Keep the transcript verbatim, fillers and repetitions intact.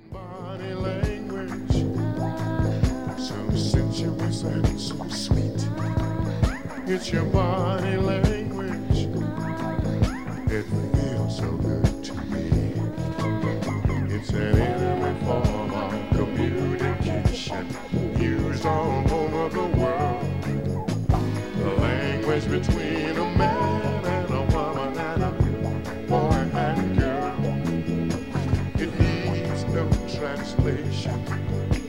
Body language, so sensuous and so sweet. It's your body language, it feels so good to me. It's an intimate form of communication used all over the world. The language between a man and a woman and a boy and girl. It needs no translation.